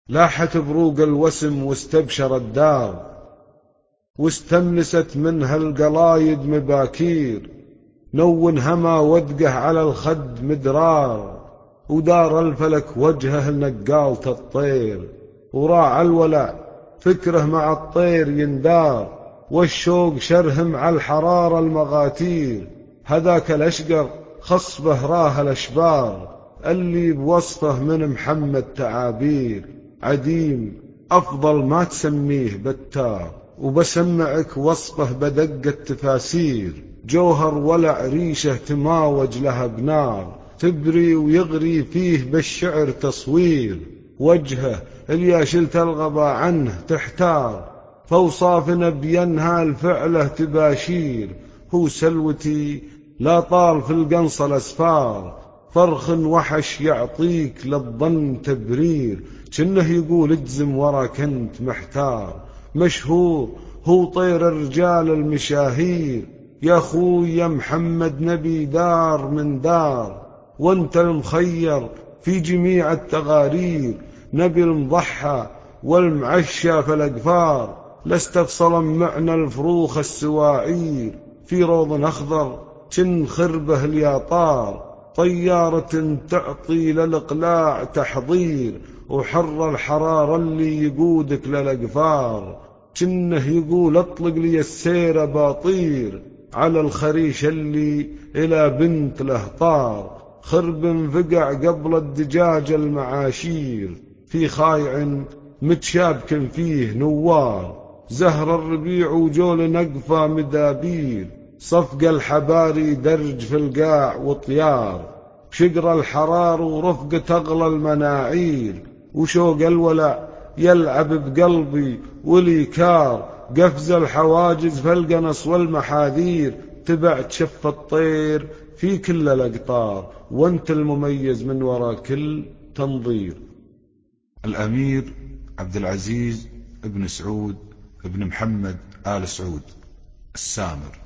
لاحت بروق الوسم واستبشر الدار، واستملست منها القلايد مباكير، نون هما ودقه على الخد مدرار، ودار الفلك وجهه لنقالة الطير، وراع الولع فكره مع الطير يندار، والشوق شرهم على الحرارة المغاتير. هذاك الأشقر خصبه راه الأشبار، اللي بوصفه من محمد تعابير، عديم أفضل ما تسميه بتار، وبسمعك وصفه بدق التفاسير، جوهر ولع ريشه تماوج لها بنار، تبري ويغري فيه بالشعر تصوير، وجهه اللي شلت الغبا عنه تحتار، فوصاف نبينها الفعله تباشير. هو سلوتي لا طال في القنص الأسفار، فرخ وحش يعطيك للظن تبرير، كنه يقول اجزم ورا كنت محتار. مشهور هو طير الرجال المشاهير، يا خوي يا محمد نبي دار من دار، وانت المخير في جميع التغارير، نبي المضحى والمعشى في الأقفار، لست بصلا معنا الفروخ السواعير، في روض أخضر كن خربه الياطار، طيارة تعطي للإقلاع تحضير، وحر الحرار اللي يقودك للأقفار، كنه يقول اطلق لي السير باطير، على الخريش اللي إلى بنت له طار، خرب فقع قبل الدجاج المعاشير، في خايع متشابك فيه نوار، زهر الربيع وجول نقفة مدابير، صفق الحباري درج في القاع وطيار، شقر الحرار ورفقة أغلى المناعير، وشوق الولع يلعب بقلبي والإيكار، قفز الحواجز في القنص والمحاذير، تبعت شف الطير في كل الأقطار، وانت المميز من وراء كل تنظير. الأمير عبد العزيز ابن سعود ابن محمد آل سعود السامر.